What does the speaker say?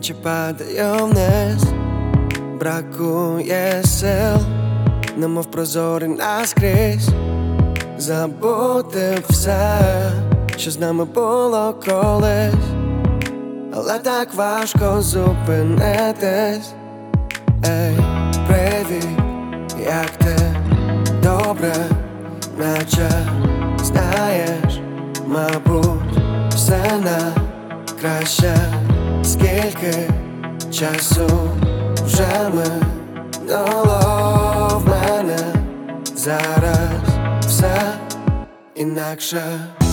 наче падаю вниз, бракує сил, немов прозорий наскрізь, забути все, що з нами було колись, але так важко зупинитись. Ей, привіт, як ти? Добре, наче знаєш, мабуть, все на краще. Скільки часу вже минуло в мене, зараз все інакше.